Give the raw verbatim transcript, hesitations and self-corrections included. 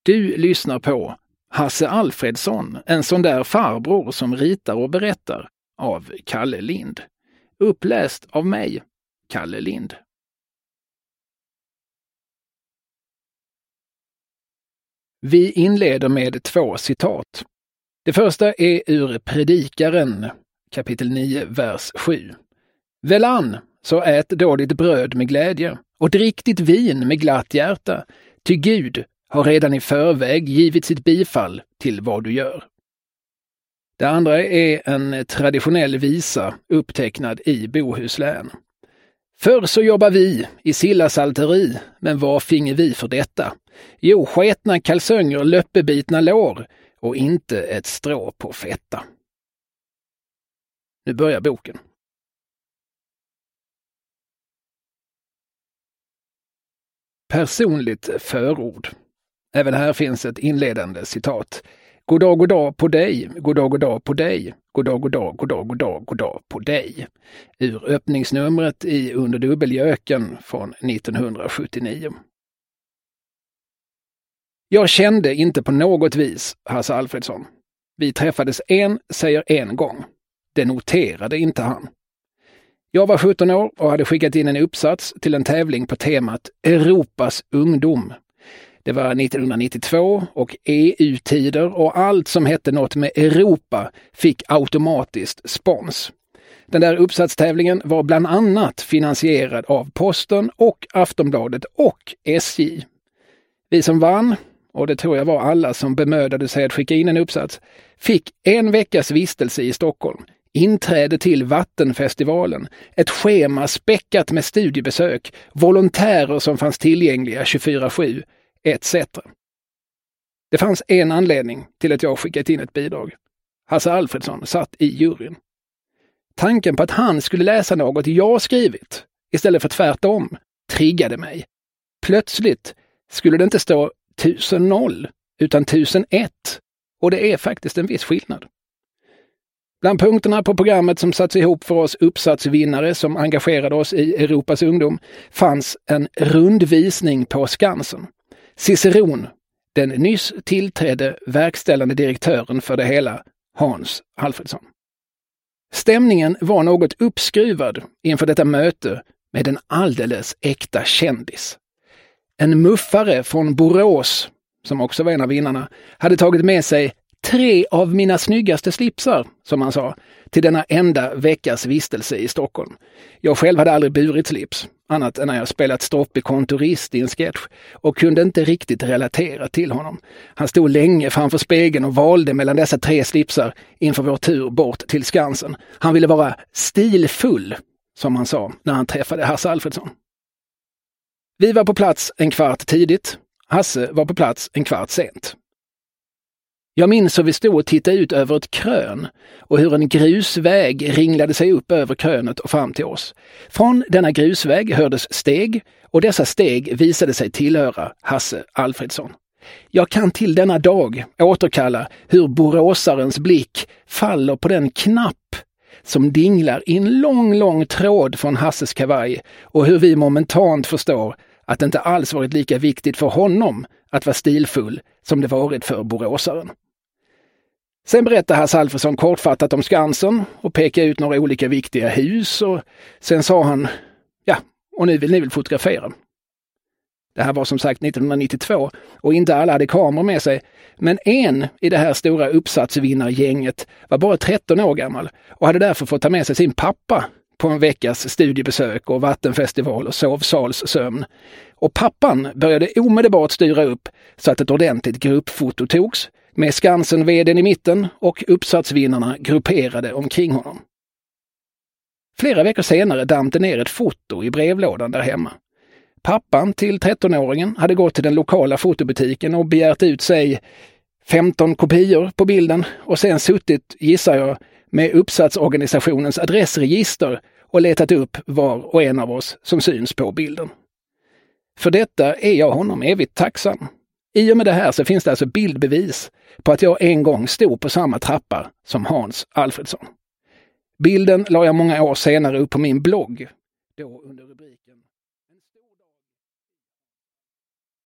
Du lyssnar på Hasse Alfredson, en sån där farbror som ritar och berättar, av Kalle Lind. Uppläst av mig, Kalle Lind. Vi inleder med två citat. Det första är ur Predikaren, kapitel nio, vers sju. Välan, så ät då ditt bröd med glädje och drick ditt vin med glatt hjärta, ty Gud har redan i förväg givit sitt bifall till vad du gör. Det andra är en traditionell visa upptecknad i Bohuslän. Förr så jobbar vi i Sillasalteri, men vad finge vi för detta? Jo, sketna kalsönger, löppebitna lår och inte ett strå på fetta. Nu börjar boken. Personligt förord. Även här finns ett inledande citat. God dag, god dag på dig, god dag, god dag på dig, god dag, god dag, god dag, god dag, god dag på dig. Ur öppningsnumret i Under dubbeljöken från nittonhundrasjuttionio. Jag kände inte på något vis Hasse Alfredson. Vi träffades en, säger en gång. Det noterade inte han. Jag var sjutton år och hade skickat in en uppsats till en tävling på temat Europas ungdom. Det var nittonhundranittiotvå och E U-tider och allt som hette något med Europa fick automatiskt spons. Den där uppsatstävlingen var bland annat finansierad av Posten och Aftonbladet och S J. Vi som vann, och det tror jag var alla som bemödade sig att skicka in en uppsats, fick en veckas vistelse i Stockholm, inträde till Vattenfestivalen, ett schema späckat med studiebesök, volontärer som fanns tillgängliga tjugofyra sju, et cetera. Det fanns en anledning till att jag skickat in ett bidrag. Hasse Alfredson satt i juryn. Tanken på att han skulle läsa något jag skrivit, istället för tvärtom, triggade mig. Plötsligt skulle det inte stå tusen noll, utan tusen ett. Och det är faktiskt en viss skillnad. Bland punkterna på programmet som satts ihop för oss uppsatsvinnare som engagerade oss i Europas ungdom fanns en rundvisning på Skansen. Ciceron, den nyss tillträdde verkställande direktören för det hela, Hans Alfredson. Stämningen var något uppskruvad inför detta möte med en alldeles äkta kändis. En muffare från Borås, som också var en av vinnarna, hade tagit med sig tre av mina snyggaste slipsar, som han sa, till denna enda veckas vistelse i Stockholm. Jag själv hade aldrig burit slips, annat än när jag spelat stroppig kontorist i en sketch, och kunde inte riktigt relatera till honom. Han stod länge framför spegeln och valde mellan dessa tre slipsar inför vår tur bort till Skansen. Han ville vara stilfull, som han sa när han träffade Hasse Alfredson. Vi var på plats en kvart tidigt. Hasse var på plats en kvart sent. Jag minns hur vi stod och tittade ut över ett krön och hur en grusväg ringlade sig upp över krönet och fram till oss. Från denna grusväg hördes steg och dessa steg visade sig tillhöra Hasse Alfredson. Jag kan till denna dag återkalla hur boråsarens blick faller på den knapp som dinglar i en lång, lång tråd från Hasses kavaj och hur vi momentant förstår att det inte alls varit lika viktigt för honom att vara stilfull som det varit för boråsaren. Sen berättade Hasse Alfredson kortfattat om Skansen och pekade ut några olika viktiga hus och sen sa han, ja, och nu vill ni väl fotografera. Det här var som sagt nittonhundranittiotvå och inte alla hade kameror med sig, men en i det här stora uppsatsvinnargänget var bara tretton år gammal och hade därför fått ta med sig sin pappa på en veckas studiebesök och vattenfestival och sovsalssömn. Och pappan började omedelbart styra upp så att ett ordentligt gruppfoto togs med Skansen-vdn i mitten och uppsatsvinnarna grupperade omkring honom. Flera veckor senare damp det ner ett foto i brevlådan där hemma. Pappan till trettonåringen hade gått till den lokala fotobutiken och begärt ut sig femton kopior på bilden och sen suttit, gissar jag, med uppsatsorganisationens adressregister och letat upp var och en av oss som syns på bilden. För detta är jag honom evigt tacksam. I och med det här så finns det alltså bildbevis på att jag en gång stod på samma trappa som Hans Alfredson. Bilden la jag många år senare upp på min blogg, då under rubriken